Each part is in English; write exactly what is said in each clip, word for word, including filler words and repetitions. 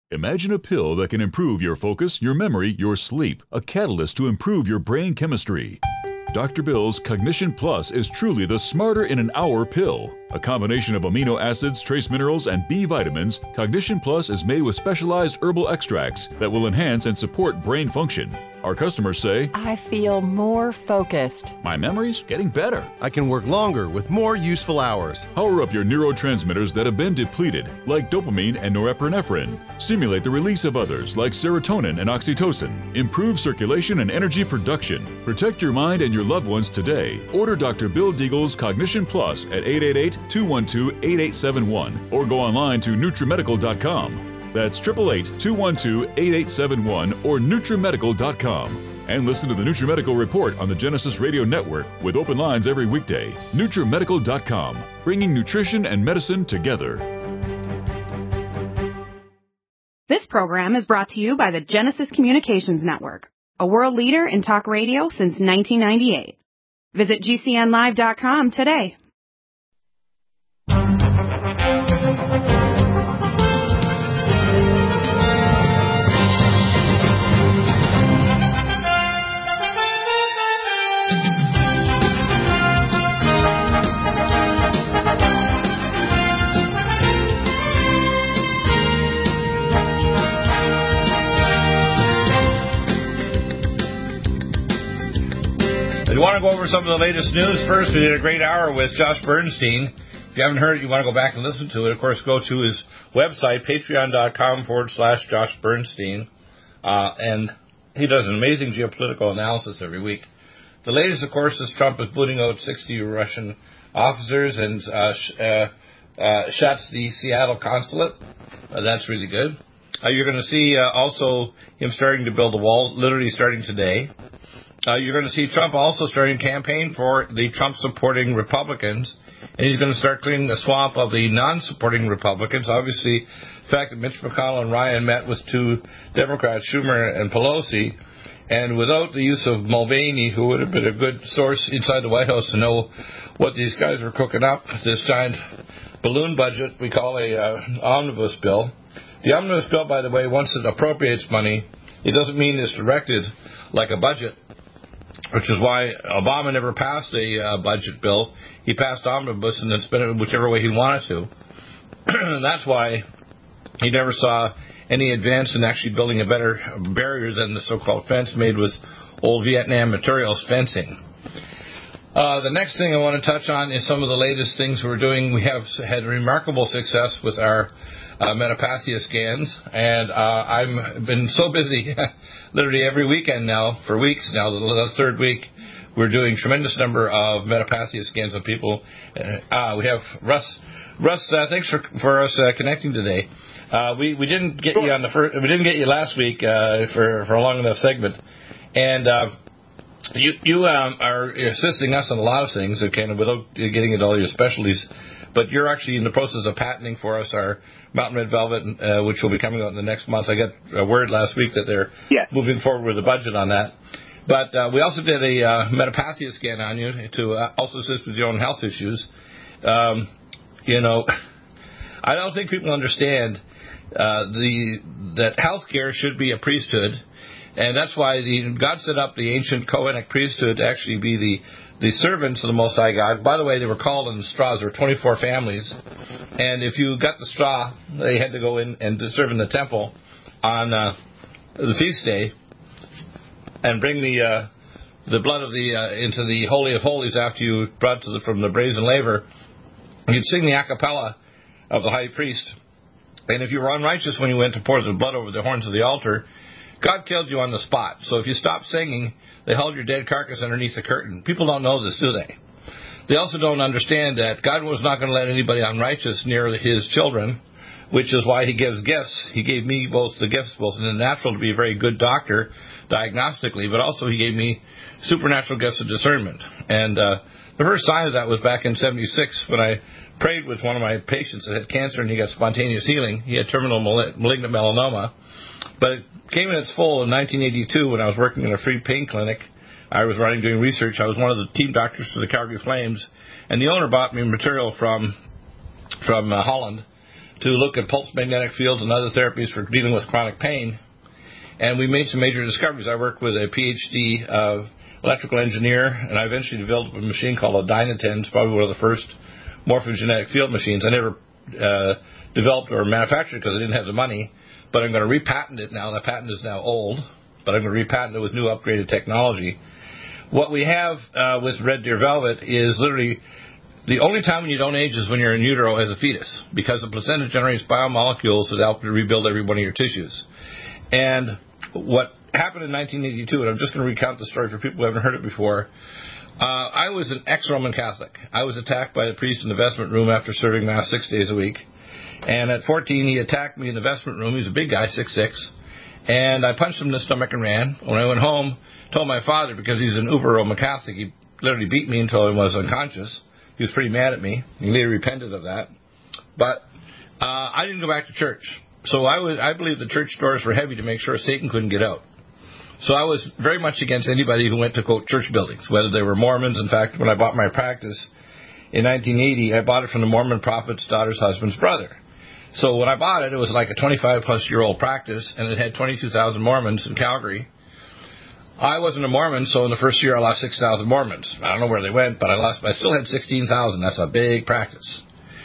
Imagine a pill that can improve your focus, your memory, your sleep, a catalyst to improve your brain chemistry. Doctor Bill's Cognition Plus is truly the smarter in an hour pill. A combination of amino acids, trace minerals, and B vitamins, Cognition Plus is made with specialized herbal extracts that will enhance and support brain function. Our customers say, I feel more focused. My memory's getting better. I can work longer with more useful hours. Power up your neurotransmitters that have been depleted, like dopamine and norepinephrine. Stimulate the release of others, like serotonin and oxytocin. Improve circulation and energy production. Protect your mind and your loved ones today. Order Doctor Bill Deagle's Cognition Plus at eight eight eight, two one two, eight eight seven one or go online to NutriMedical dot com. That's eight eight eight, two one two, eight eight seven one or NutriMedical dot com. And listen to the NutriMedical Report on the Genesis Radio Network with open lines every weekday. NutriMedical dot com, bringing nutrition and medicine together. This program is brought to you by the Genesis Communications Network, a world leader in talk radio since nineteen ninety-eight. Visit G C N live dot com today. We want to go over some of the latest news. First, we did a great hour with Josh Bernstein. If you haven't heard it, you want to go back and listen to it, of course, go to his website, patreon.com forward slash Josh Bernstein. Uh, and he does an amazing geopolitical analysis every week. The latest, of course, is Trump is booting out sixty Russian officers and uh, sh- uh, uh, shuts the Seattle consulate. Uh, that's really good. Uh, you're going to see uh, also him starting to build a wall, literally starting today. Uh, you're going to see Trump also starting a campaign for the Trump-supporting Republicans, and he's going to start cleaning the swamp of the non-supporting Republicans. Obviously, the fact that Mitch McConnell and Ryan met with two Democrats, Schumer and Pelosi, and without the use of Mulvaney, who would have been a good source inside the White House to know what these guys were cooking up, this giant balloon budget we call a uh, omnibus bill. The omnibus bill, by the way, once it appropriates money, it doesn't mean it's directed like a budget, which is why Obama never passed a uh, budget bill. He passed omnibus, and it's been whichever way he wanted to. And that's why he never saw any advance in actually building a better barrier than the so-called fence made with old Vietnam materials fencing. Uh, the next thing I want to touch on is some of the latest things we're doing. We have had remarkable success with our uh, Metapathia scans, and uh, I've been so busy literally every weekend now, for weeks now, the, the third week, we're doing a tremendous number of Metapathia scans on people. Uh, uh, we have Russ. Russ, uh, thanks for for us uh, connecting today. Uh, we we didn't get sure. you on the first. We didn't get you last week uh, for for a long enough segment, and uh, you you um, are assisting us on a lot of things, kind of without getting into all your specialties. But you're actually in the process of patenting for us our Mountain Red Velvet, uh, which will be coming out in the next month. I got a word last week that they're yes. moving forward with a budget on that. But uh, we also did a uh, Metapathia scan on you to uh, also assist with your own health issues. Um, you know, I don't think people understand uh, the that healthcare should be a priesthood, and that's why the, God set up the ancient Cohenic priesthood to actually be the the servants of the Most High God. By the way, they were called in the straws. There were twenty-four families, and if you got the straw, they had to go in and to serve in the temple on uh, the feast day, and bring the uh, the blood of the uh, into the Holy of Holies after you brought to the, from the brazen laver. You'd sing the a cappella of the high priest, and if you were unrighteous when you went to pour the blood over the horns of the altar, God killed you on the spot. So if you stopped singing, they held your dead carcass underneath the curtain. People don't know this, do they? They also don't understand that God was not going to let anybody unrighteous near his children, which is why he gives gifts. He gave me both the gifts, both in the natural to be a very good doctor, diagnostically, but also he gave me supernatural gifts of discernment. And uh, the first sign of that was back in seventy-six when I prayed with one of my patients that had cancer and he got spontaneous healing. He had terminal malignant melanoma. But it came in its full in nineteen eighty-two when I was working in a free pain clinic. I was running, doing research. I was one of the team doctors for the Calgary Flames. And the owner bought me material from from uh, Holland to look at pulse magnetic fields and other therapies for dealing with chronic pain. And we made some major discoveries. I worked with a P H D uh, electrical engineer, and I eventually developed a machine called a Dynaten. It's probably one of the first morphogenetic field machines. I never uh, developed or manufactured it because I didn't have the money, but I'm going to repatent it now. The patent is now old, but I'm going to repatent it with new upgraded technology. What we have uh, with Red Deer Velvet is literally the only time when you don't age is when you're in utero as a fetus, because the placenta generates biomolecules that help to rebuild every one of your tissues. And what happened in nineteen eighty-two, and I'm just going to recount the story for people who haven't heard it before. Uh, I was an ex-Roman Catholic. I was attacked by a priest in the vestment room after serving Mass six days a week. And at fourteen, he attacked me in the vestment room. He was a big guy, six foot six. And I punched him in the stomach and ran. When I went home, told my father, because he's an uber Roman Catholic, he literally beat me until I was unconscious. He was pretty mad at me. He later repented of that. But uh, I didn't go back to church. So I was, I believe the church doors were heavy to make sure Satan couldn't get out. So I was very much against anybody who went to, quote, church buildings, whether they were Mormons. In fact, when I bought my practice in nineteen eighty, I bought it from the Mormon prophet's daughter's husband's brother. So when I bought it, it was like a twenty-five plus year old practice, and it had twenty-two thousand Mormons in Calgary. I wasn't a Mormon, so in the first year I lost six thousand Mormons. I don't know where they went, but I lost. I still had sixteen thousand. That's a big practice.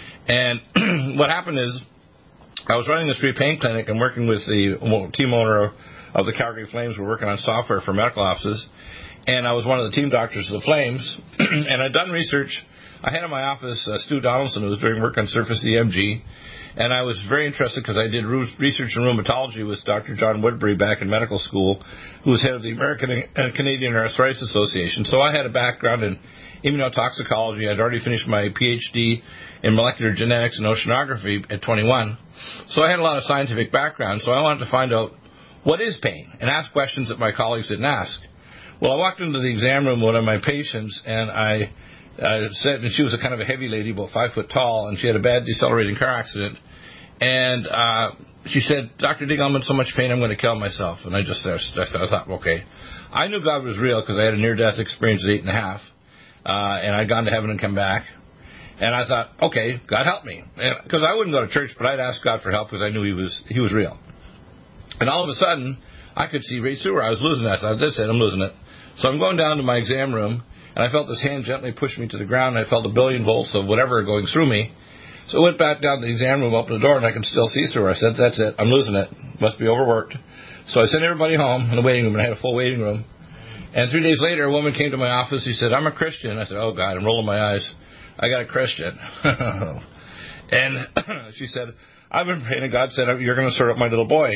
And what happened is I was running this free pain clinic and working with the team owner of the Calgary Flames. We're working on software for medical offices, and I was one of the team doctors of the Flames. And I'd done research. I had in my office uh, Stu Donaldson, who was doing work on surface E M G. And I was very interested because I did research in rheumatology with Doctor John Woodbury back in medical school, who was head of the American and Canadian Arthritis Association. So I had a background in immunotoxicology. I'd already finished my P H D in molecular genetics and oceanography at twenty-one. So I had a lot of scientific background. So I wanted to find out what is pain and ask questions that my colleagues didn't ask. Well, I walked into the exam room with one of my patients, and I Uh, said, and she was a kind of a heavy lady, about five foot tall, and she had a bad decelerating car accident. And uh, she said, Doctor Diggle, I'm in so much pain, I'm going to kill myself. And I just I, I thought, okay. I knew God was real because I had a near-death experience at eight and a half, uh, and I'd gone to heaven and come back. And I thought, okay, God help me, because I wouldn't go to church, but I'd ask God for help because I knew He was He was real. And all of a sudden, I could see right through her. I was losing that. So I said, I'm losing it. So I'm going down to my exam room. And I felt this hand gently push me to the ground, and I felt a billion volts of whatever going through me. So I went back down to the exam room, opened the door, and I could still see through her. I said, that's it. I'm losing it. Must be overworked. So I sent everybody home in the waiting room, and I had a full waiting room. And three days later, a woman came to my office. She said, I'm a Christian. I said, oh, God, I'm rolling my eyes. I got a Christian. And she said, I've been praying, and God said, you're going to sort out my little boy.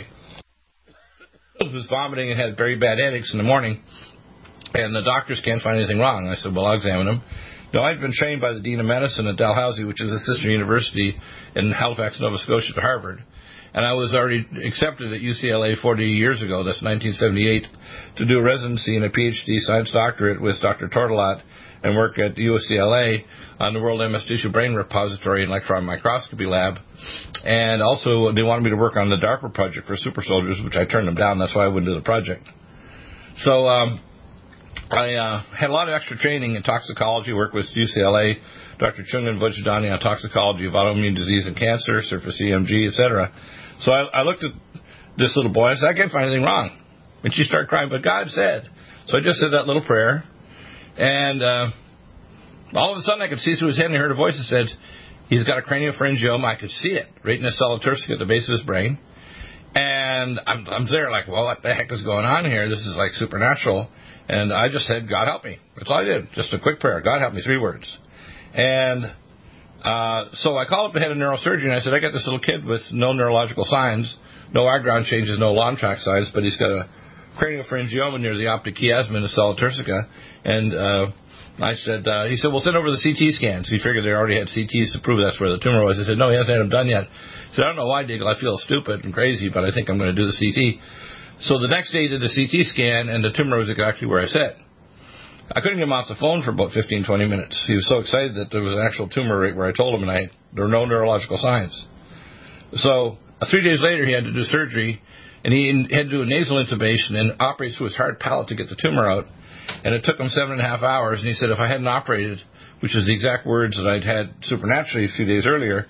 He was vomiting and had very bad headaches in the morning. And the doctors can't find anything wrong. I said, well, I'll examine him. No, I'd been trained by the Dean of Medicine at Dalhousie, which is a sister university in Halifax, Nova Scotia, to Harvard. And I was already accepted at U C L A forty years ago, that's nineteen seventy-eight, to do a residency and a P H D science doctorate with Doctor Tortolat and work at U C L A on the World M S Tissue Brain Repository and Electron Microscopy Lab. And also, they wanted me to work on the DARPA project for super soldiers, which I turned them down. That's why I wouldn't do the project. So, um... I uh, had a lot of extra training in toxicology, worked with U C L A, Doctor Chungan Vujadani on toxicology of autoimmune disease and cancer, surface E M G, et cetera. So I, I looked at this little boy and I said, I can't find anything wrong. And she started crying, but God said. So I just said that little prayer. And uh, all of a sudden I could see through his head, and I heard a voice that said, he's got a craniopharyngioma. I could see it right in the cella turcica at the base of his brain. And I'm, I'm there like, well, what the heck is going on here? This is like supernatural. And I just said, God help me. That's all I did. Just a quick prayer. God help me. Three words. And uh, so I called up the head of neurosurgery, and I said, I got this little kid with no neurological signs, no eye ground changes, no lawn track signs, but he's got a craniopharyngioma near the optic chiasm in the cella turcica. And uh, I said, uh, he said, well, send over the C T scans. He figured they already had C Ts to prove that's where the tumor was. I said, no, he hasn't had them done yet. He said, I don't know why, Diggle. I feel stupid and crazy, but I think I'm going to do the C T. So the next day he did the C T scan, and the tumor was exactly where I said. I couldn't get him off the phone for about fifteen, twenty minutes. He was so excited that there was an actual tumor right where I told him, and I, there were no neurological signs. So uh, three days later he had to do surgery, and he in, had to do a nasal intubation and operate through his hard palate to get the tumor out. And it took him seven and a half hours, and he said if I hadn't operated, which is the exact words that I'd had supernaturally a few days earlier,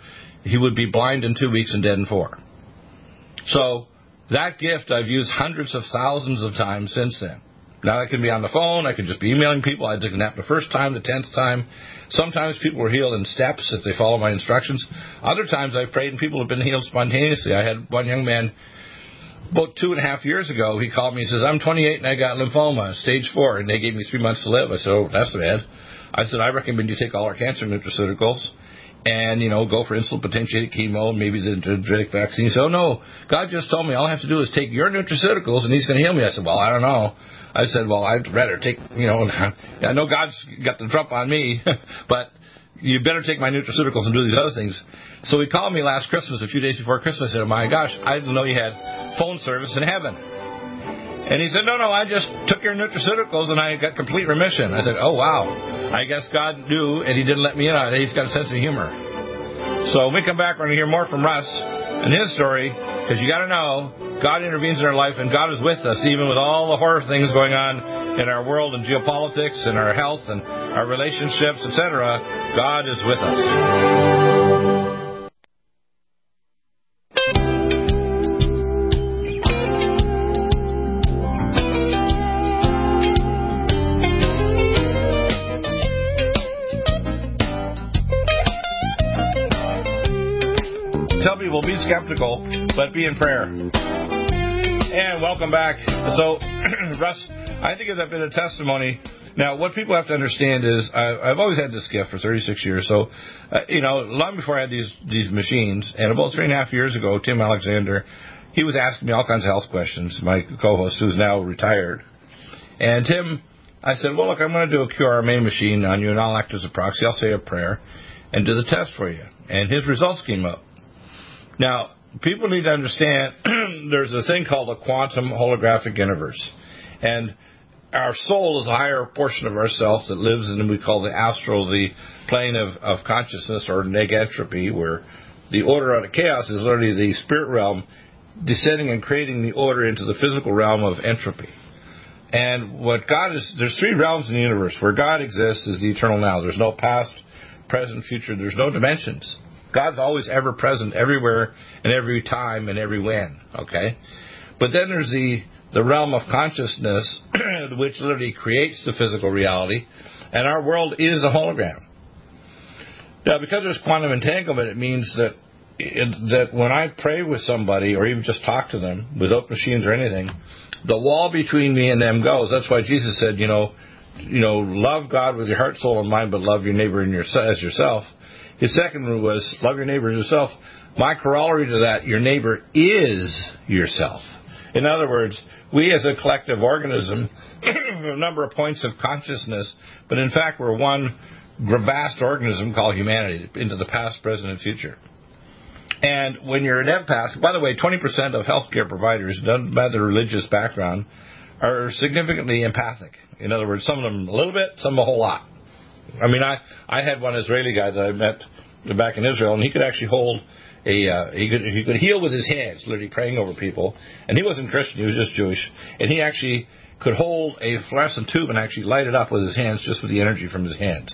he would be blind in two weeks and dead in four. So that gift I've used hundreds of thousands of times since then. Now, I can be on the phone. I can just be emailing people. I did that the first time, the tenth time. Sometimes people were healed in steps if they follow my instructions. Other times I've prayed and people have been healed spontaneously. I had one young man about two and a half years ago. He called me. He says, I'm twenty-eight and I got lymphoma, stage four, and they gave me three months to live. I said, oh, that's bad. I said, I recommend you take all our cancer nutraceuticals and, you know, go for insulin potentiated chemo, maybe the dendritic vaccine. He said, oh, no, God just told me all I have to do is take your nutraceuticals and he's going to heal me. I said, well, I don't know. I said, well, I'd rather take, you know, I know God's got the trump on me, but you better take my nutraceuticals and do these other things. So he called me last Christmas, a few days before Christmas. I said, oh, my gosh, I didn't know you had phone service in heaven. And he said, no, no, I just took your nutraceuticals and I got complete remission. I said, oh, wow. I guess God knew and he didn't let me in on it. He's got a sense of humor. So when we come back, we're going to hear more from Russ and his story, because you got to know God intervenes in our life and God is with us, even with all the horror things going on in our world and geopolitics and our health and our relationships, et cetera. God is with us. Tell people, be skeptical, but be in prayer. And welcome back. So, Russ, I think it's been a testimony. Now, what people have to understand is I, I've always had this gift for thirty-six years. So, uh, you know, long before I had these these machines, and about three and a half years ago, Tim Alexander, he was asking me all kinds of health questions, my co-host, who's now retired. And Tim, I said, well, look, I'm going to do a Q R M A machine on you, and I'll act as a proxy. I'll say a prayer and do the test for you. And his results came up. Now, people need to understand there's a thing called a quantum holographic universe. And our soul is a higher portion of ourselves that lives in what we call the astral, the plane of, of consciousness, or negentropy, where the order out of chaos is literally the spirit realm descending and creating the order into the physical realm of entropy. And what God is, there's three realms in the universe. Where God exists is the eternal now. There's no past, present, future. There's no dimensions. God's always ever present everywhere and every time and every when, okay? But then there's the, the realm of consciousness, which literally creates the physical reality, and our world is a hologram. Now, because there's quantum entanglement, it means that it, that when I pray with somebody or even just talk to them without machines or anything, the wall between me and them goes. That's why Jesus said, you know, you know, love God with your heart, soul, and mind, but love your neighbor and your, as yourself. His second rule was, love your neighbor as yourself. My corollary to that, your neighbor is yourself. In other words, we as a collective organism have a number of points of consciousness, but in fact we're one vast organism called humanity, into the past, present, and future. And when you're an empath, by the way, twenty percent of healthcare providers, doesn't matter their religious background, are significantly empathic. In other words, some of them a little bit, some a whole lot. I mean, I, I had one Israeli guy that I met back in Israel, and he could actually hold a, uh, he could he could heal with his hands, literally praying over people. And he wasn't Christian, he was just Jewish. And he actually could hold a fluorescent tube and actually light it up with his hands, just with the energy from his hands.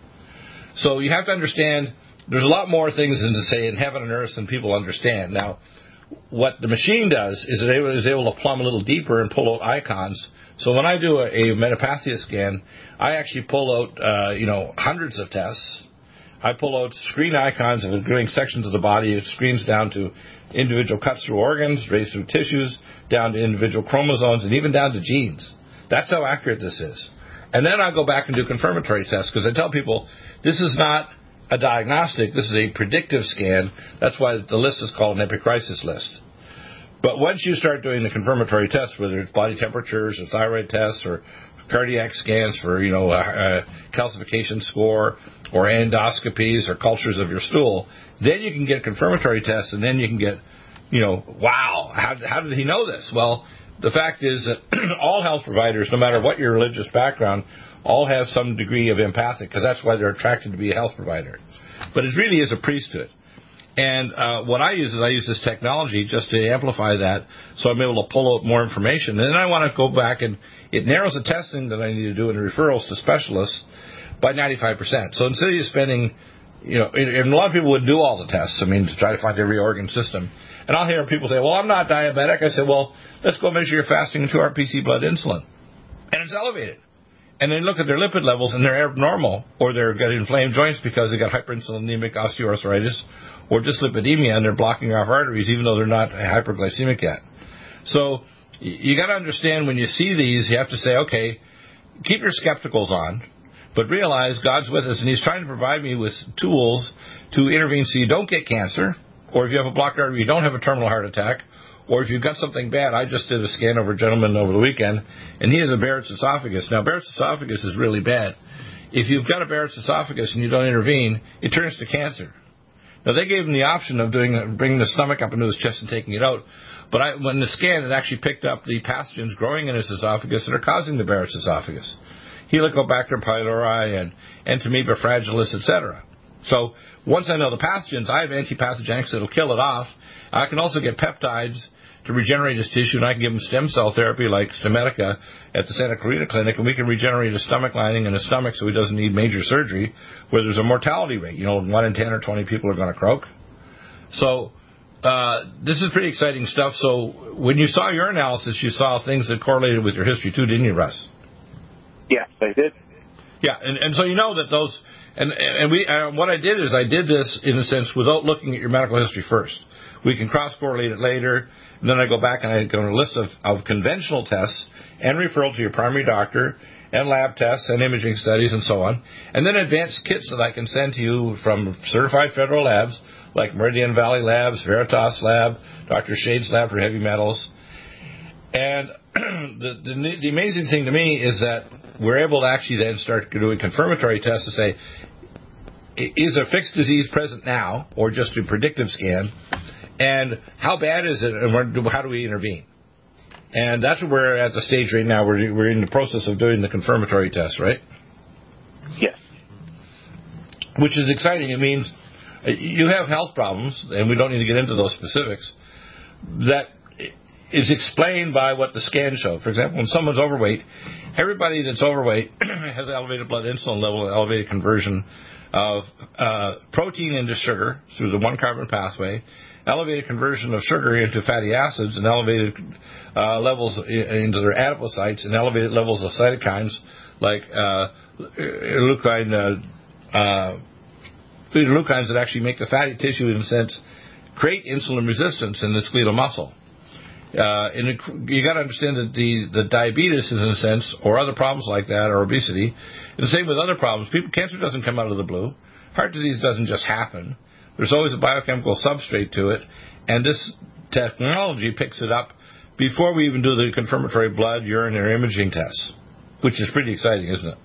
So you have to understand, there's a lot more things than to say in heaven and earth than people understand. Now, what the machine does is it is able to plumb a little deeper and pull out icons. So when I do a, a metapathia scan, I actually pull out, uh, you know, hundreds of tests. I pull out screen icons of doing sections of the body. It screens down to individual cuts through organs, rays through tissues, down to individual chromosomes, and even down to genes. That's how accurate this is. And then I go back and do confirmatory tests, because I tell people this is not a diagnostic. This is a predictive scan. That's why the list is called an epicrisis list. But once you start doing the confirmatory tests, whether it's body temperatures or thyroid tests or cardiac scans for, you know, a, a calcification score or endoscopies or cultures of your stool, then you can get confirmatory tests, and then you can get, you know, wow, how, how did he know this? Well, the fact is that all health providers, no matter what your religious background, all have some degree of empathic, because that's why they're attracted to be a health provider. But it really is a priesthood. And uh, what I use is I use this technology just to amplify that, so I'm able to pull out more information. And then I want to go back, and it narrows the testing that I need to do and referrals to specialists by ninety-five percent. So instead of you spending you know, and a lot of people would do all the tests, I mean, to try to find every organ system. And I'll hear people say, well, I'm not diabetic. I say, well, let's go measure your fasting and two R P C blood insulin. And it's elevated. And then look at their lipid levels, and they're abnormal, or they've got inflamed joints because they've got hyperinsulinemic osteoarthritis, or dyslipidemia, and they're blocking off arteries, even though they're not hyperglycemic yet. So you got to understand when you see these, you have to say, okay, keep your skepticals on, but realize God's with us, and He's trying to provide me with tools to intervene so you don't get cancer, or if you have a blocked artery, you don't have a terminal heart attack, or if you've got something bad. I just did a scan over a gentleman over the weekend, and he has a Barrett's esophagus. Now, Barrett's esophagus is really bad. If you've got a Barrett's esophagus and you don't intervene, it turns to cancer. Now, they gave him the option of doing bringing the stomach up into his chest and taking it out, but I, when the scan, it actually picked up the pathogens growing in his esophagus that are causing the Barrett's esophagus. Helicobacter pylori and Entamoeba fragilis, et cetera. So once I know the pathogens, I have antipathogenics that will kill it off. I can also get peptides to regenerate his tissue, and I can give him stem cell therapy like Stemedica at the Santa Clarita Clinic, and we can regenerate his stomach lining and his stomach so he doesn't need major surgery, where there's a mortality rate. You know, one in ten or twenty people are going to croak. So uh, this is pretty exciting stuff. So when you saw your analysis, you saw things that correlated with your history too, didn't you, Russ? Yes, I did. Yeah, and, and so you know that those, and, and we, uh, what I did is I did this, in a sense, without looking at your medical history first. We can cross-correlate it later, and then I go back and I go on a list of, of conventional tests and referral to your primary doctor and lab tests and imaging studies and so on, and then advanced kits that I can send to you from certified federal labs like Meridian Valley Labs, Veritas Lab, Doctor Shade's Lab for heavy metals. And the, the, the amazing thing to me is that we're able to actually then start doing confirmatory tests to say, is a fixed disease present now, or just a predictive scan, and how bad is it, and how do we intervene? And that's what we're at the stage right now. We're, we're in the process of doing the confirmatory test, right? Yes. Which is exciting. It means you have health problems, and we don't need to get into those specifics, that is explained by what the scan showed. For example, when someone's overweight, everybody that's overweight has elevated blood insulin level, elevated conversion of uh, protein into sugar through the one-carbon pathway, elevated conversion of sugar into fatty acids, and elevated uh, levels into their adipocytes, and elevated levels of cytokines like uh, leucine, uh, uh, leucines that actually make the fatty tissue, in a sense, create insulin resistance in the skeletal muscle. Uh, and it, you got to understand that the, the diabetes, in a sense, or other problems like that, or obesity, and the same with other problems. People, cancer doesn't come out of the blue. Heart disease doesn't just happen. There's always a biochemical substrate to it, and this technology picks it up before we even do the confirmatory blood, urine, or imaging tests, which is pretty exciting, isn't it?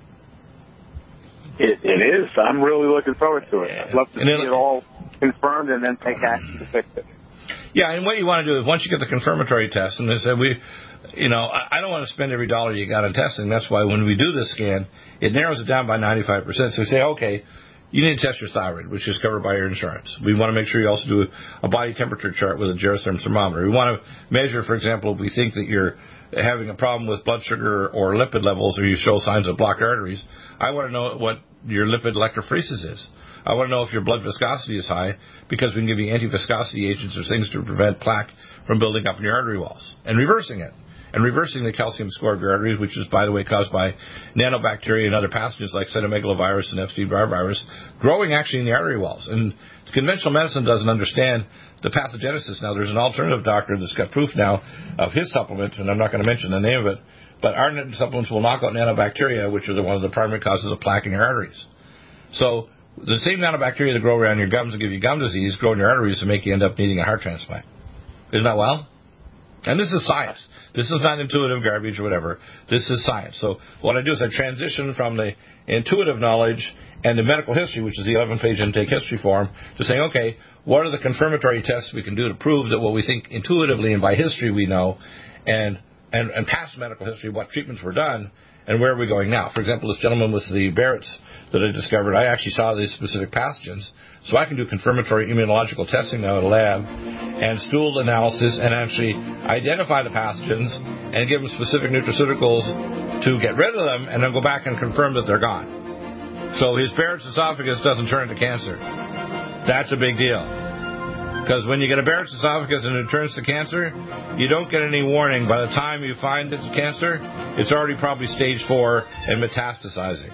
It, it is. I'm really looking forward to it. I'd love to and see it, it all confirmed and then take action to fix it. Yeah, and what you want to do is once you get the confirmatory test, and they said we, you know, I, I don't want to spend every dollar you got on testing. That's why when we do this scan, it narrows it down by ninety-five percent. So we say, okay, you need to test your thyroid, which is covered by your insurance. We want to make sure you also do a body temperature chart with a Gerotherm thermometer. We want to measure, for example, if we think that you're having a problem with blood sugar or lipid levels, or you show signs of blocked arteries. I want to know what your lipid electrophoresis is. I want to know if your blood viscosity is high, because we can give you anti-viscosity agents or things to prevent plaque from building up in your artery walls, and reversing it, and reversing the calcium score of your arteries, which is, by the way, caused by nanobacteria and other pathogens like cytomegalovirus and Epstein-Barr virus, growing actually in the artery walls. And conventional medicine doesn't understand the pathogenesis. Now, there's an alternative doctor that's got proof now of his supplement, and I'm not going to mention the name of it, but our supplements will knock out nanobacteria, which are the, one of the primary causes of plaque in your arteries. So the same nanobacteria that grow around your gums and give you gum disease grow in your arteries to make you end up needing a heart transplant. Isn't that wild? And this is science. This is not intuitive garbage or whatever. This is science. So what I do is I transition from the intuitive knowledge and the medical history, which is the eleven-page intake history form, to saying, okay, what are the confirmatory tests we can do to prove that what we think intuitively and by history we know, and and, and past medical history, what treatments were done, and where are we going now? For example, this gentleman with the Barrett's that I discovered, I actually saw these specific pathogens, so I can do confirmatory immunological testing now at a lab, and stool analysis, and actually identify the pathogens, and give them specific nutraceuticals to get rid of them, and then go back and confirm that they're gone. So his Barrett's esophagus doesn't turn into cancer. That's a big deal. Because when you get a Barrett's esophagus and it turns to cancer, you don't get any warning. By the time you find it's cancer, it's already probably stage four and metastasizing.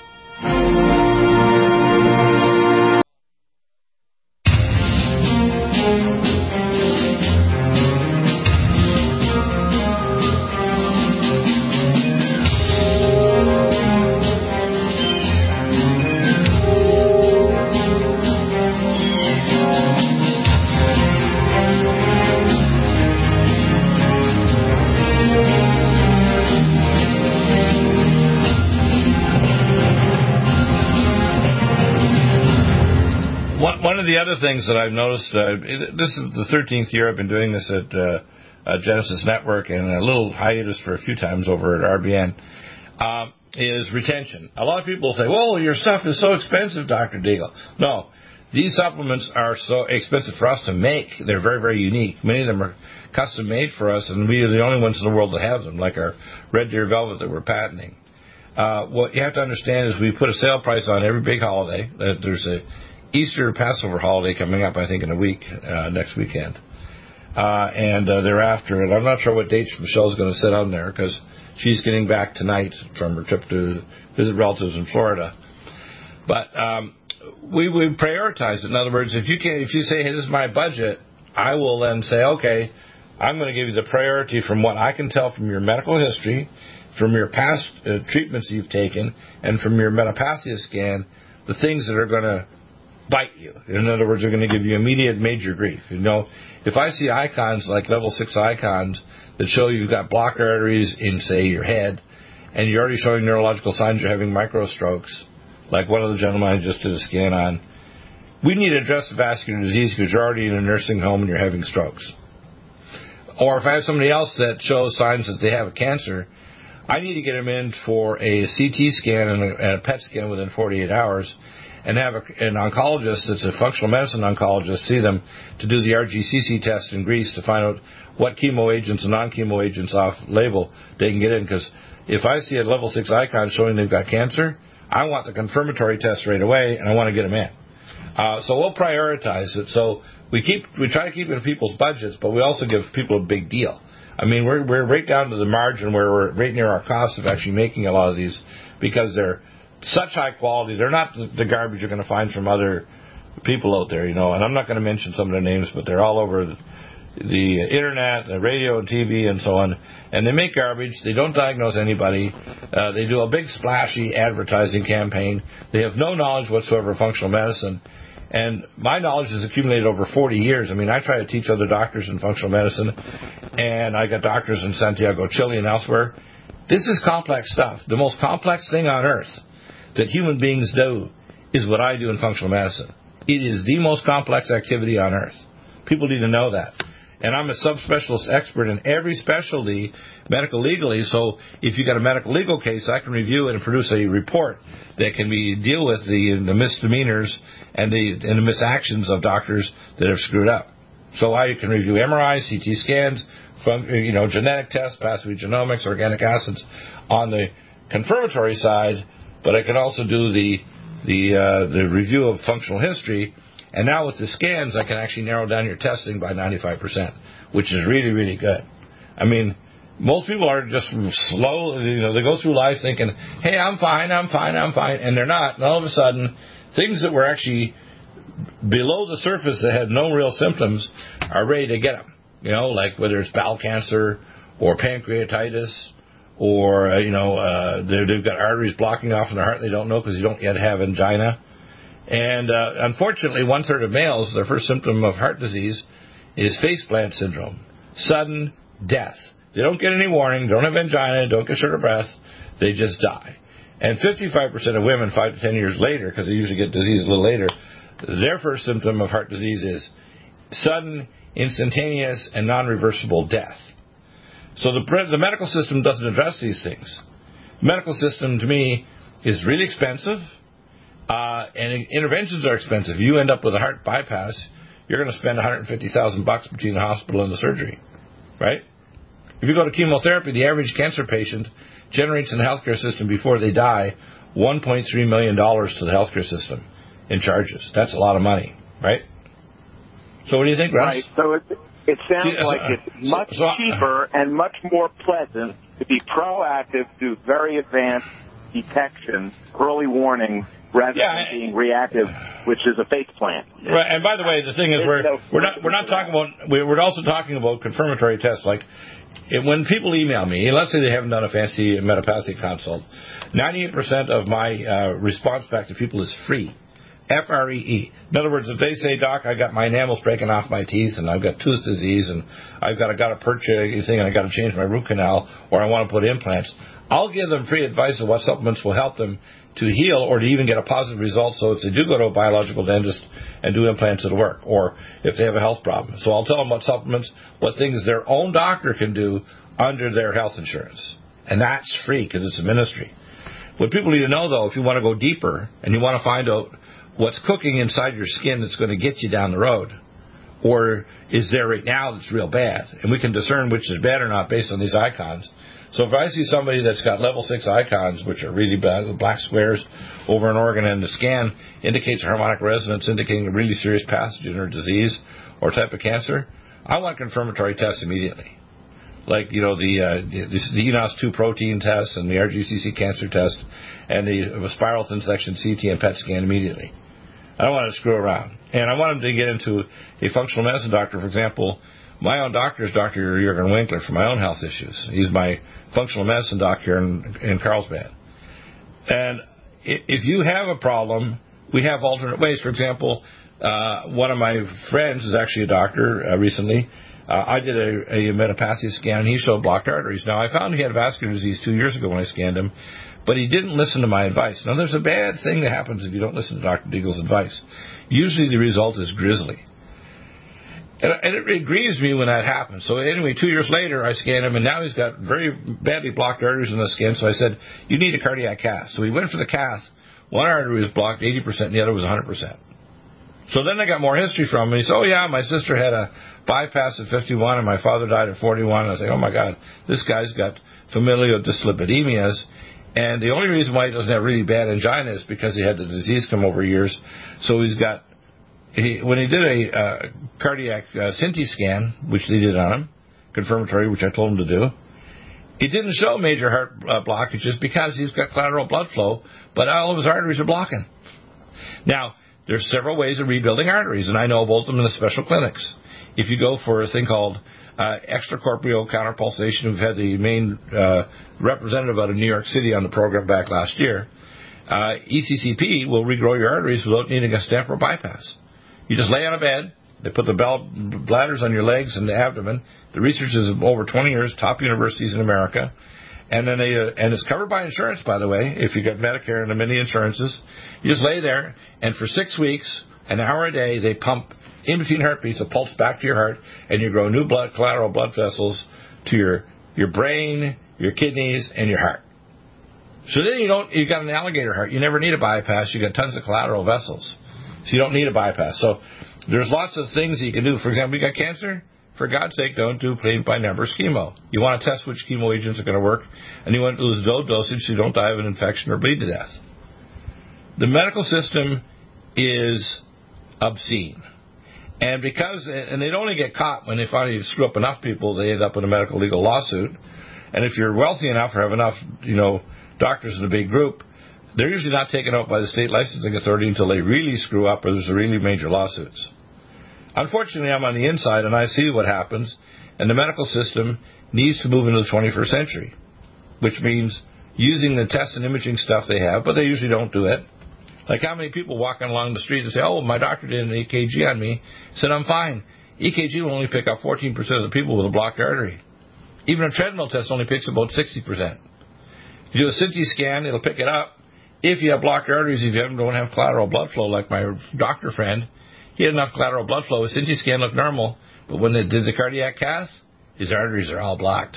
One of the other things that I've noticed, uh, this is the thirteenth year I've been doing this at uh, uh, Genesis Network, and a little hiatus for a few times over at R B N, uh, is retention. A lot of people say, well, your stuff is so expensive, Doctor Deagle. No, these supplements are so expensive for us to make. They're very, very unique. Many of them are custom made for us, and we are the only ones in the world that have them, like our Red Deer Velvet that we're patenting. Uh, what you have to understand is we put a sale price on every big holiday. There's a Easter Passover holiday coming up, I think, in a week, uh, next weekend. Uh, and uh, thereafter, and I'm not sure what dates Michelle's going to sit on there because she's getting back tonight from her trip to visit relatives in Florida. But um, we would prioritize it. In other words, if you can, if you say, hey, this is my budget, I will then say, okay, I'm going to give you the priority from what I can tell from your medical history, from your past uh, treatments you've taken, and from your metapathia scan, the things that are going to bite you. In other words, they're going to give you immediate major grief. You know, if I see icons like level six icons that show you've got blocked arteries in, say, your head, and you're already showing neurological signs you're having microstrokes, like one of the gentlemen I just did a scan on, we need to address the vascular disease because you're already in a nursing home and you're having strokes. Or if I have somebody else that shows signs that they have a cancer, I need to get them in for a C T scan and a, and a P E T scan within forty-eight hours, and have a, an oncologist that's a functional medicine oncologist see them to do the R G C C test in Greece to find out what chemo agents and non-chemo agents off-label they can get in. Because if I see a level six icon showing they've got cancer, I want the confirmatory test right away, and I want to get them in. Uh, so we'll prioritize it. So we keep we try to keep it in people's budgets, but we also give people a big deal. I mean, we're we're right down to the margin where we're right near our cost of actually making a lot of these because they're such high quality. They're not the garbage you're going to find from other people out there, you know. And I'm not going to mention some of their names, but they're all over the, the internet, the radio and T V and so on. And they make garbage. They don't diagnose anybody. Uh, they do a big splashy advertising campaign. They have no knowledge whatsoever of functional medicine. And my knowledge has accumulated over forty years. I mean, I try to teach other doctors in functional medicine, and I got doctors in Santiago, Chile, and elsewhere. This is complex stuff. The most complex thing on earth that human beings do is what I do in functional medicine. It is the most complex activity on earth. People need to know that. And I'm a subspecialist expert in every specialty, medical legally, so if you've got a medical legal case, I can review it and produce a report that can be deal with the, the misdemeanors and the, and the misactions of doctors that have screwed up. So I can review M R Is, C T scans, from, you know, genetic tests, pathway genomics, organic acids on the confirmatory side, but I can also do the the uh, the review of functional history. And now with the scans, I can actually narrow down your testing by ninety-five percent, which is really, really good. I mean, most people are just slow. You know, they go through life thinking, hey, I'm fine, I'm fine, I'm fine. And they're not. And all of a sudden, things that were actually below the surface that had no real symptoms are ready to get them. You know, like whether it's bowel cancer or pancreatitis or, uh, you know, uh, they've got arteries blocking off in the heart they don't know because you don't yet have angina. And uh, unfortunately, one-third of males, their first symptom of heart disease is faceplant syndrome, sudden death. They don't get any warning, don't have angina, don't get short of breath, they just die. And fifty-five percent of women, five to ten years later, because they usually get disease a little later, their first symptom of heart disease is sudden, instantaneous, and non-reversible death. So the, the medical system doesn't address these things. The medical system, to me, is really expensive. Uh, and interventions are expensive. You end up with a heart bypass, you're going to spend one hundred fifty thousand bucks between the hospital and the surgery, right? If you go to chemotherapy, the average cancer patient generates in the healthcare system before they die one point three million dollars to the healthcare system in charges. That's a lot of money, right? So what do you think, Russ? Right. So it, it sounds See, like uh, it's much so, uh, cheaper and much more pleasant to be proactive, do very advanced detection, early warning, rather Yeah, than I- being reactive, which is a face plant. Right, and by the way, the thing is, we're we're not we're not talking about we're also talking about confirmatory tests. Like it, when people email me, let's say they haven't done a fancy metapathic consult, ninety-eight percent of my uh, response back to people is free, F R E E. In other words, if they say, Doc, I got my enamels breaking off my teeth, and I've got tooth disease, and I've got a got a perch thing, and I got to change my root canal, or I want to put implants, I'll give them free advice of what supplements will help them to heal or to even get a positive result. So if they do go to a biological dentist and do implants, it'll work. Or if they have a health problem. So I'll tell them what supplements, what things their own doctor can do under their health insurance. And that's free because it's a ministry. What people need to know, though, if you want to go deeper and you want to find out what's cooking inside your skin that's going to get you down the road, or is there right now that's real bad, and we can discern which is bad or not based on these icons. So if I see somebody that's got level six icons, which are really bad, black squares over an organ, and the scan indicates a harmonic resonance indicating a really serious pathogen or disease or type of cancer, I want confirmatory tests immediately. Like, you know, the uh, the, the E N O S two protein test and the R G C C cancer test and the uh, spiral thin section C T and P E T scan immediately. I don't want to screw around. And I want them to get into a functional medicine doctor. For example, my own doctor is Doctor Jürgen Winkler for my own health issues. He's my functional medicine doctor in, in Carlsbad. And if you have a problem, we have alternate ways. For example, uh, one of my friends is actually a doctor uh, recently. Uh, I did a, a metapathy scan, and he showed blocked arteries. Now, I found he had vascular disease two years ago when I scanned him, but he didn't listen to my advice. Now, there's a bad thing that happens if you don't listen to Doctor Deagle's advice. Usually the result is grisly. And, and it, it grieves me when that happens. So anyway, two years later, I scanned him, and now he's got very badly blocked arteries in the skin. So I said, you need a cardiac cath. So we went for the cath. One artery was blocked eighty percent, and the other was one hundred percent. So then I got more history from him. He said, oh, yeah, my sister had a bypass at fifty-one, and my father died at forty-one. And I think, oh, my God, this guy's got familial dyslipidemias. And the only reason why he doesn't have really bad angina is because he had the disease come over years. So he's got, he, when he did a uh, cardiac uh, C T scan, which they did on him, confirmatory, which I told him to do, it didn't show major heart uh, blockages because he's got collateral blood flow, but all of his arteries are blocking. Now, there's several ways of rebuilding arteries, and I know both of them in the special clinics. If you go for a thing called uh, extracorporeal counterpulsation, we've had the main uh, representative out of New York City on the program back last year, uh, E C C P will regrow your arteries without needing a stent or bypass. You just lay on a bed, they put the bell bladders on your legs and the abdomen. The research is over twenty years, top universities in America. And then they, uh, and it's covered by insurance, by the way, if you got Medicare and the many insurances. You just lay there, and for six weeks, an hour a day, they pump in between heartbeats a pulse back to your heart, and you grow new blood, collateral blood vessels to your your brain, your kidneys, and your heart. So then you don't, you got an alligator heart. You never need a bypass. You got tons of collateral vessels, so you don't need a bypass. So there's lots of things that you can do. For example, you got cancer. For God's sake, don't do plain by numbers chemo. You want to test which chemo agents are going to work, and you want to lose low dosage so you don't die of an infection or bleed to death. The medical system is obscene. And because, and they'd only get caught when they finally screw up enough people, they end up in a medical legal lawsuit. And if you're wealthy enough or have enough, you know, doctors in a big group, they're usually not taken out by the state licensing authority until they really screw up or there's a really major lawsuits. Unfortunately, I'm on the inside, and I see what happens, and the medical system needs to move into the twenty-first century, which means using the test and imaging stuff they have, but they usually don't do it. Like how many people walking along the street and say, oh, my doctor did an E K G on me, said I'm fine. E K G will only pick up fourteen percent of the people with a blocked artery. Even a treadmill test only picks about sixty percent. You do a C T scan, it'll pick it up. If you have blocked arteries, if you don't have collateral blood flow like my doctor friend, he had enough collateral blood flow. His C T scan looked normal, but when they did the cardiac cath, his arteries are all blocked.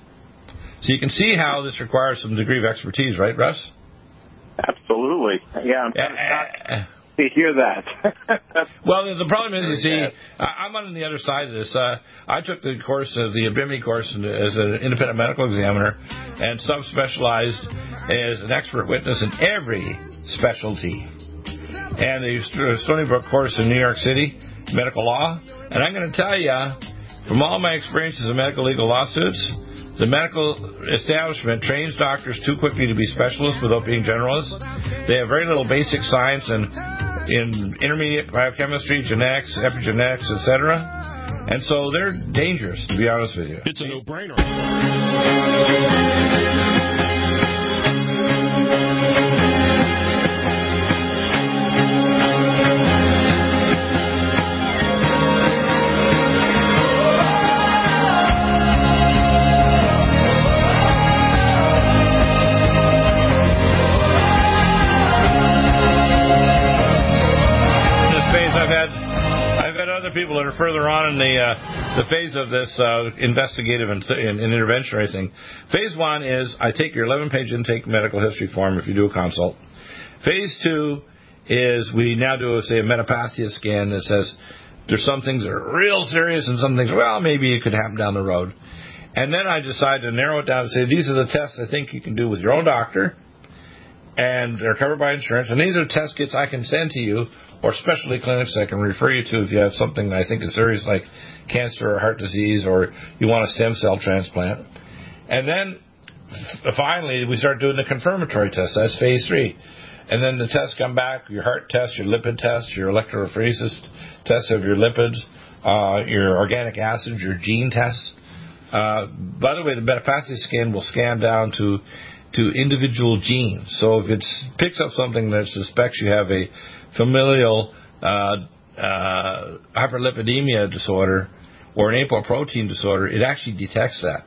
So you can see how this requires some degree of expertise, right, Russ? Absolutely. Yeah. I'm uh, uh, to hear that. Well, the problem is, you see, I'm on the other side of this. Uh, I took the course, of the A B I M I course, as an independent medical examiner, and subspecialized as an expert witness in every specialty. And the Stony Brook course in New York City, medical law. And I'm going to tell you, from all my experiences in medical legal lawsuits, the medical establishment trains doctors too quickly to be specialists without being generalists. They have very little basic science and in intermediate biochemistry, genetics, epigenetics, et cetera. And so they're dangerous, to be honest with you. It's a no-brainer. People that are further on in the uh, the phase of this uh, investigative and, and, and interventionary thing. Phase one is I take your eleven-page intake medical history form if you do a consult. Phase two is we now do, say, a metapathia scan that says there's some things that are real serious and some things, well, maybe it could happen down the road. And then I decide to narrow it down and say these are the tests I think you can do with your own doctor and they're covered by insurance, and these are test kits I can send to you or specialty clinics I can refer you to if you have something that I think is serious like cancer or heart disease or you want a stem cell transplant. And then finally we start doing the confirmatory test. That's phase three. And then the tests come back, your heart test, your lipid test, your electrophoresis test of your lipids, uh, your organic acids, your gene tests. Uh, by the way, the metapathia scan will scan down to to individual genes. So if it picks up something that suspects you have a familial uh, uh, hyperlipidemia disorder or an apoprotein disorder, it actually detects that.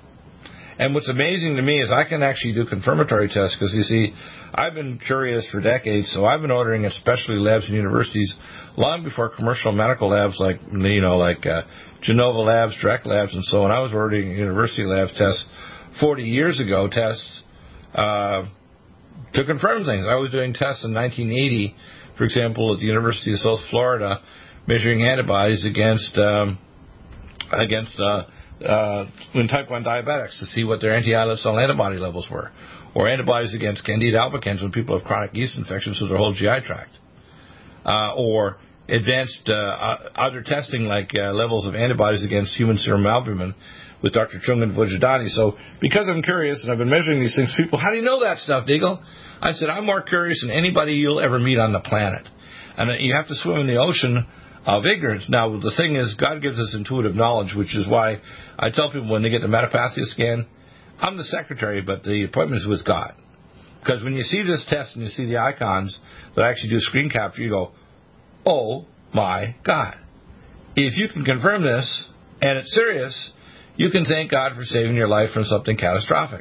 And what's amazing to me is I can actually do confirmatory tests because, you see, I've been curious for decades, so I've been ordering at specialty labs and universities long before commercial medical labs like, you know, like uh, Genova Labs, Direct Labs, and so on. I was ordering university labs tests forty years ago, tests uh, to confirm things. I was doing tests in nineteen eighty, for example, at the University of South Florida, measuring antibodies against um, against uh, uh, in type one diabetics to see what their anti-islet cell antibody levels were, or antibodies against Candida albicans when people have chronic yeast infections through their whole G I tract, uh, or advanced uh, other testing like uh, levels of antibodies against human serum albumin with Doctor Chungan Vujadani. So because I'm curious and I've been measuring these things, people, how do you know that stuff, Deagle? I said, I'm more curious than anybody you'll ever meet on the planet. And you have to swim in the ocean of ignorance. Now, the thing is, God gives us intuitive knowledge, which is why I tell people when they get the metapathia scan, I'm the secretary, but the appointment is with God. Because when you see this test and you see the icons that actually do screen capture, you go, oh my God. If you can confirm this, and it's serious, you can thank God for saving your life from something catastrophic.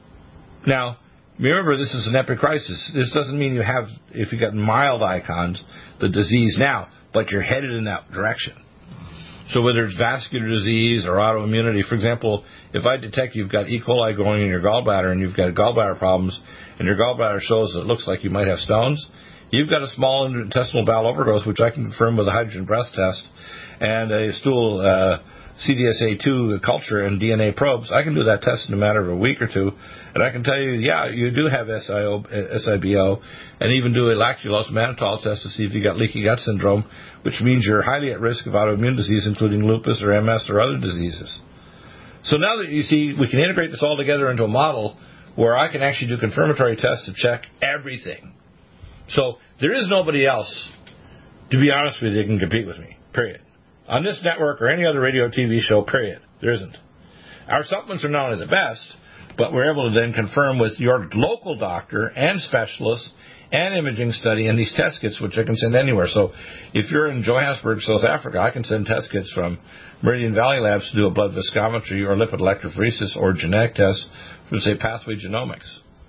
Now, remember, this is an epicrisis. This doesn't mean you have, if you got mild icons, the disease now, but you're headed in that direction. So whether it's vascular disease or autoimmunity, for example, if I detect you've got E. coli growing in your gallbladder and you've got gallbladder problems and your gallbladder shows that it looks like you might have stones, you've got a small intestinal bowel overgrowth, which I can confirm with a hydrogen breath test and a stool uh, C D S A two culture and D N A probes. I can do that test in a matter of a week or two, and I can tell you, yeah, you do have S I B O, and even do a lactulose mannitol test to see if you got leaky gut syndrome, which means you're highly at risk of autoimmune disease, including lupus or M S or other diseases. So now that you see, we can integrate this all together into a model where I can actually do confirmatory tests to check everything. So there is nobody else, to be honest with you, that can compete with me, period. On this network or any other radio or T V show, period. There isn't. Our supplements are not only the best, but we're able to then confirm with your local doctor and specialist and imaging study and these test kits, which I can send anywhere. So if you're in Johannesburg, South Africa, I can send test kits from Meridian Valley Labs to do a blood viscometry or lipid electrophoresis or genetic tests for, say, pathway genomics.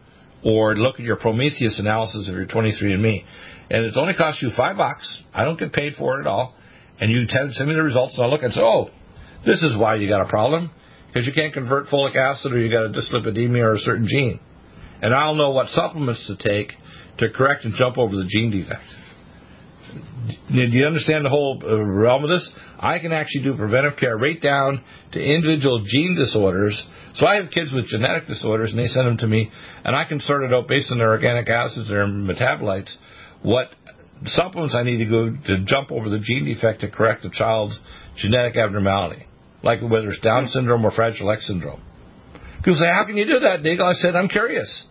Or look at your Prometheus analysis of your twenty-three and me. And it only costs you five bucks. I don't get paid for it at all. And you send me the results, and I'll look and say, oh, this is why you got a problem, because you can't convert folic acid or you got a dyslipidemia or a certain gene. And I'll know what supplements to take to correct and jump over the gene defect. Do you understand the whole uh, realm of this? I can actually do preventive care right down to individual gene disorders. So I have kids with genetic disorders, and they send them to me, and I can sort it out based on their organic acids, their metabolites, what supplements I need to go to jump over the gene defect to correct the child's genetic abnormality, like whether it's Down syndrome or Fragile X syndrome. People say, how can you do that, Diggle? I said, I'm curious.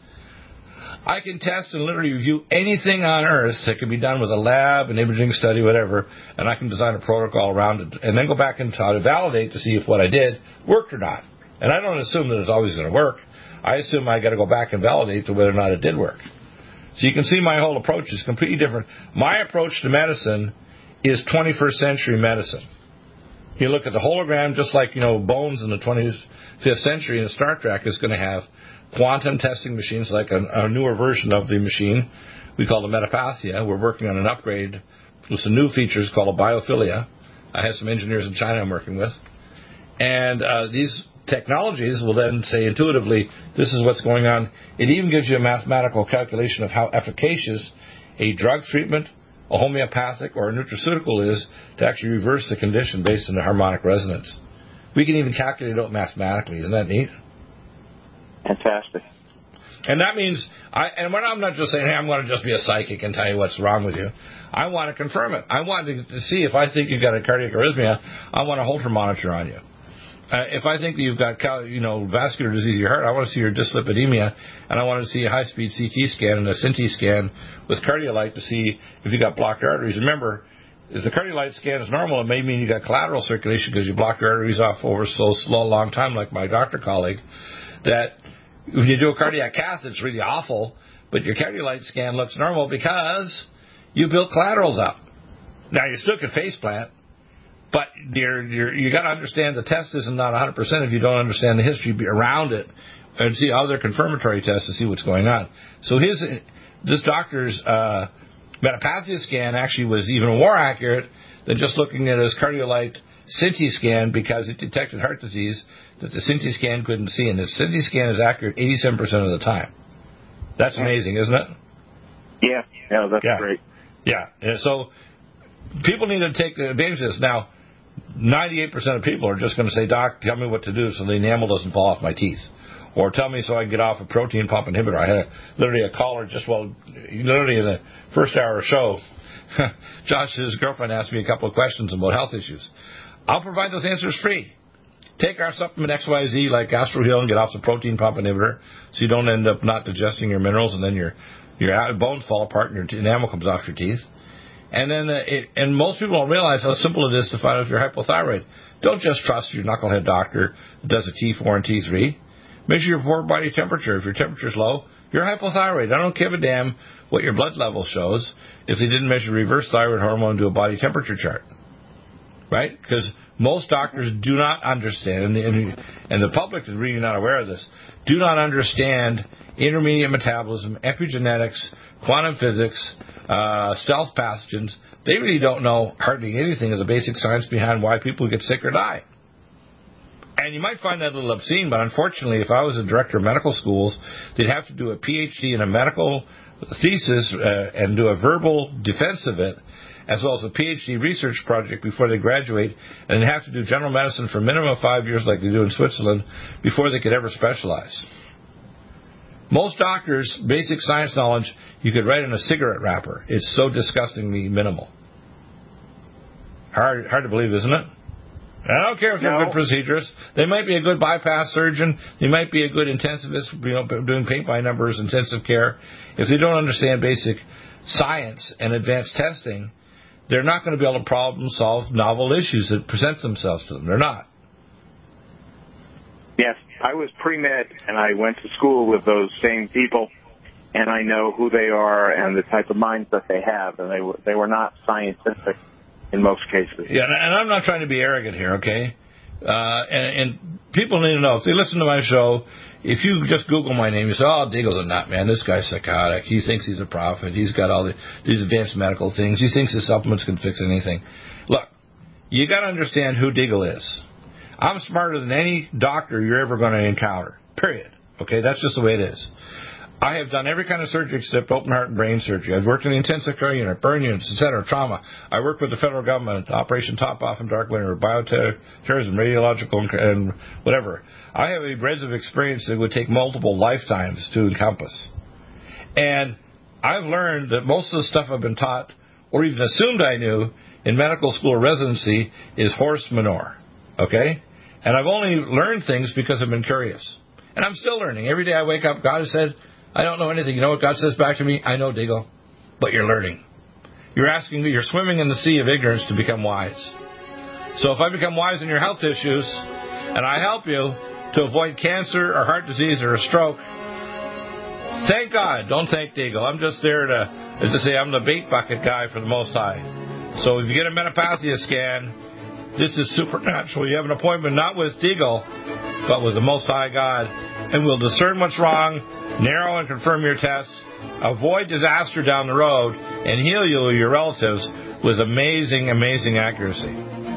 I can test and literally review anything on Earth that can be done with a lab, an imaging study, whatever, and I can design a protocol around it and then go back and try to validate to see if what I did worked or not. And I don't assume that it's always going to work. I assume I got to go back and validate to whether or not it did work. So you can see my whole approach is completely different. My approach to medicine is twenty-first century medicine. You look at the hologram, just like, you know, Bones in the twenty-fifth century in Star Trek is going to have quantum testing machines, like a, a newer version of the machine we call the Metapathia. We're working on an upgrade with some new features called a biophilia. I have some engineers in China I'm working with. And uh, these technologies will then say intuitively, this is what's going on. It even gives you a mathematical calculation of how efficacious a drug treatment, a homeopathic, or a nutraceutical is to actually reverse the condition based on the harmonic resonance. We can even calculate it out mathematically. Isn't that neat? Fantastic. And that means, I, and when I'm not just saying, hey, I'm going to just be a psychic and tell you what's wrong with you. I want to confirm it. I want to, to see if I think you've got a cardiac arrhythmia, I want a Holter monitor on you. Uh, if I think that you've got, you know, vascular disease of your heart, I want to see your dyslipidemia, and I want to see a high-speed C T scan and a C T scan with Cardiolite to see if you got blocked arteries. Remember, if the Cardiolite scan is normal, it may mean you got collateral circulation because you blocked your arteries off over so slow, long time, like my doctor colleague, that when you do a cardiac cath, it's really awful, but your Cardiolite scan looks normal because you built collaterals up. Now, you still could faceplant, but you're, you're, you got to understand the test isn't not one hundred percent if you don't understand the history around it and see other confirmatory tests to see what's going on. So his this doctor's uh, Metapathia scan actually was even more accurate than just looking at his Cardiolite C T scan because it detected heart disease that the C T scan couldn't see. And the C T scan is accurate eighty-seven percent of the time. That's amazing, isn't it? Yeah, yeah, that's yeah. great. Yeah, and so people need to take advantage of this. Now, ninety-eight percent of people are just going to say, Doc, tell me what to do so the enamel doesn't fall off my teeth. Or tell me so I can get off a protein pump inhibitor. I had a, literally a caller just, well, literally in the first hour of the show, Josh's girlfriend asked me a couple of questions about health issues. I'll provide those answers free. Take our supplement X Y Z like GastroHeal and get off the protein pump inhibitor so you don't end up not digesting your minerals and then your your bones fall apart and your enamel comes off your teeth. And then, uh, it, and most people don't realize how simple it is to find out if you're hypothyroid. Don't just trust your knucklehead doctor who does a T four and T three. Measure your core body temperature. If your temperature's low, you're hypothyroid. I don't give a damn what your blood level shows if they didn't measure reverse thyroid hormone and do a body temperature chart. Right? Because most doctors do not understand, and, and the public is really not aware of this, do not understand intermediate metabolism, epigenetics, quantum physics, uh, stealth pathogens. They really don't know hardly anything of the basic science behind why people get sick or die. And you might find that a little obscene, but unfortunately, if I was a director of medical schools, they'd have to do a P H D in a medical thesis uh, and do a verbal defense of it, as well as a P H D research project before they graduate, and they have to do general medicine for a minimum of five years like they do in Switzerland before they could ever specialize. Most doctors, basic science knowledge, you could write in a cigarette wrapper. It's so disgustingly minimal. Hard, hard to believe, isn't it? I don't care if they're no. good procedurists. They might be a good bypass surgeon. They might be a good intensivist, you know, doing paint by numbers, intensive care. If they don't understand basic science and advanced testing, they're not going to be able to problem solve novel issues that present themselves to them. They're not. Yes, I was pre-med, and I went to school with those same people, and I know who they are and the type of minds that they have, and they were, they were not scientific in most cases. Yeah, and I'm not trying to be arrogant here, okay? Uh, and, and people need to know, if they listen to my show, if you just Google my name, you say, oh, Diggle's a nut, man. This guy's psychotic. He thinks he's a prophet. He's got all the, these advanced medical things. He thinks his supplements can fix anything. Look, you got to understand who Diggle is. I'm smarter than any doctor you're ever going to encounter, period. Okay, that's just the way it is. I have done every kind of surgery except open heart and brain surgery. I've worked in the intensive care unit, burn units, et cetera, trauma. I worked with the federal government, Operation Top Off and Dark Winter, bioterrorism, radiological, and whatever. I have a breadth of experience that would take multiple lifetimes to encompass. And I've learned that most of the stuff I've been taught, or even assumed I knew, in medical school residency is horse manure. Okay? And I've only learned things because I've been curious. And I'm still learning. Every day I wake up, God has said, I don't know anything. You know what God says back to me? I know, Deagle, but you're learning. You're asking me, you're swimming in the sea of ignorance to become wise. So if I become wise in your health issues, and I help you to avoid cancer or heart disease or a stroke, thank God. Don't thank Deagle. I'm just there to, as I say, I'm the bait bucket guy for the Most High. So if you get a menopathia scan, this is supernatural. You have an appointment not with Deagle, but with the Most High God, and we'll discern what's wrong, narrow and confirm your tests, avoid disaster down the road, and heal you or your relatives with amazing, amazing accuracy.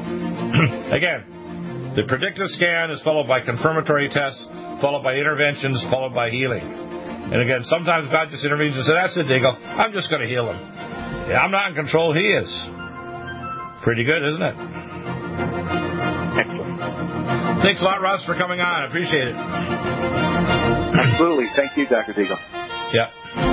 Again, the predictive scan is followed by confirmatory tests, followed by interventions, followed by healing. And again, sometimes God just intervenes and says, that's it, Deagle. I'm just going to heal him. Yeah, I'm not in control. He is. Pretty good, isn't it? Excellent. Thanks a lot, Russ, for coming on. I appreciate it. Absolutely. Thank you, Doctor Deagle. Yeah.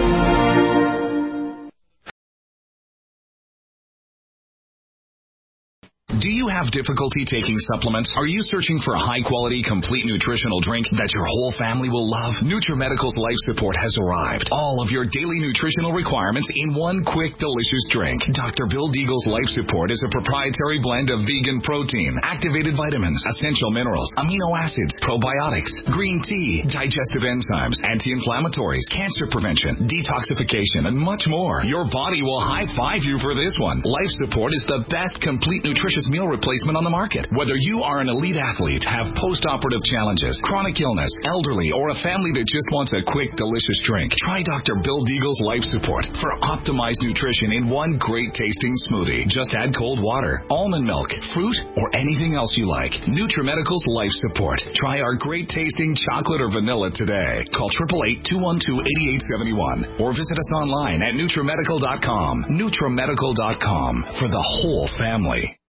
Do you have difficulty taking supplements? Are you searching for a high-quality, complete nutritional drink that your whole family will love? NutriMedical's Life Support has arrived. All of your daily nutritional requirements in one quick, delicious drink. Doctor Bill Deagle's Life Support is a proprietary blend of vegan protein, activated vitamins, essential minerals, amino acids, probiotics, green tea, digestive enzymes, anti-inflammatories, cancer prevention, detoxification, and much more. Your body will high-five you for this one. Life Support is the best complete nutritious meal replacement on the market. Whether you are an elite athlete, have post-operative challenges, chronic illness, elderly, or a family that just wants a quick, delicious drink, try Doctor Bill Deagle's Life Support for optimized nutrition in one great-tasting smoothie. Just add cold water, almond milk, fruit, or anything else you like. NutriMedical's Life Support. Try our great-tasting chocolate or vanilla today. Call eight eight eight, two one two, eight eight seven one or visit us online at NutriMedical dot com. NutriMedical dot com for the whole family.